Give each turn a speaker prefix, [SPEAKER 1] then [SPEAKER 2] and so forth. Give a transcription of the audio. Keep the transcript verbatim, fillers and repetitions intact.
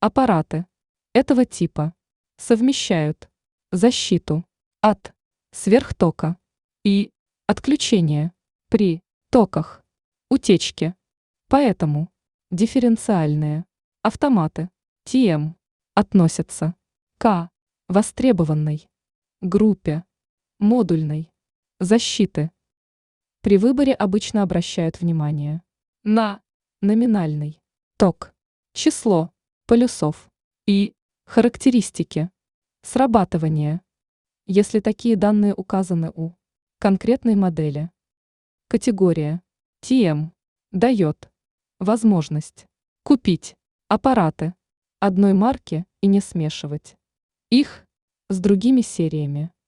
[SPEAKER 1] Аппараты этого типа совмещают защиту от сверхтока и отключения при токах, утечки. Поэтому дифференциальные автоматы ти эм относятся к востребованной группе модульной защиты. При выборе обычно обращают внимание на номинальный ток, число полюсов и характеристики срабатывания, если такие данные указаны у конкретной модели. Категория ти эм дает возможность купить аппараты одной марки и не смешивать их с другими сериями.